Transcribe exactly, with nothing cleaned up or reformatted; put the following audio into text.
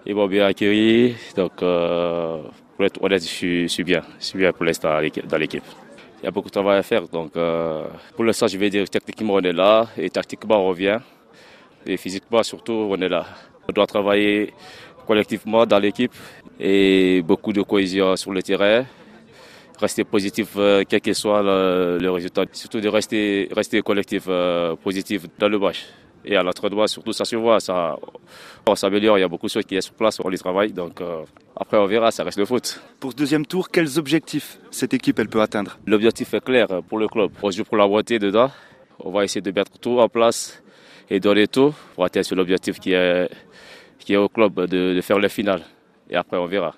Ils m'ont bien accueilli, donc euh, pour être honnête, je suis, je suis bien. Je suis bien pour l'instant dans l'équipe. Il y a beaucoup de travail à faire, donc euh, pour l'instant, je vais dire techniquement on est là, et tactiquement on revient, et physiquement surtout on est là. On doit travailler collectivement dans l'équipe et beaucoup de cohésion sur le terrain. Rester positif, euh, quel que soit le, le résultat. Surtout de rester, rester collectif, euh, positif dans le match. Et à l'entraînement, surtout, ça se voit, ça, on s'améliore. Il y a beaucoup de choses qui sont sur place, on les travaille. Donc euh, après, on verra, ça reste le foot. Pour ce deuxième tour, quels objectifs cette équipe elle peut atteindre? L'objectif est clair pour le club. On joue pour la moitié dedans. On va essayer de mettre tout en place et donner tout pour atteindre l'objectif qui est, qui est au club de, de faire le final. Et après, on verra.